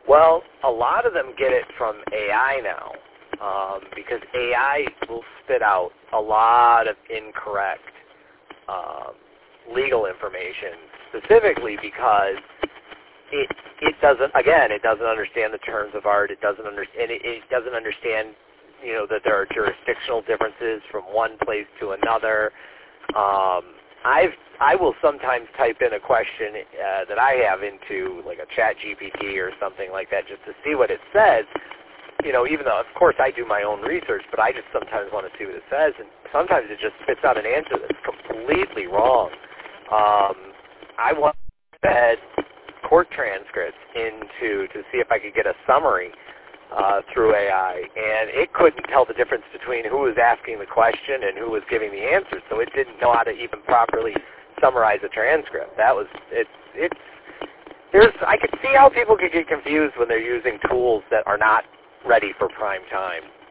Well, a lot of them get it from AI now, because AI will spit out a lot of incorrect legal information, specifically because it doesn't understand the terms of art. It doesn't understand that there are jurisdictional differences from one place to another. I will sometimes type in a question that I have into like a chat GPT or something like that just to see what it says, even though, of course, I do my own research, but I just sometimes want to see what it says, and sometimes it just spits out an answer that's completely wrong. I once fed court transcripts to see if I could get a summary through AI, and it couldn't tell the difference between who was asking the question and who was giving the answer, so it didn't know how to even properly summarize a transcript. I could see how people could get confused when they're using tools that are not ready for prime time.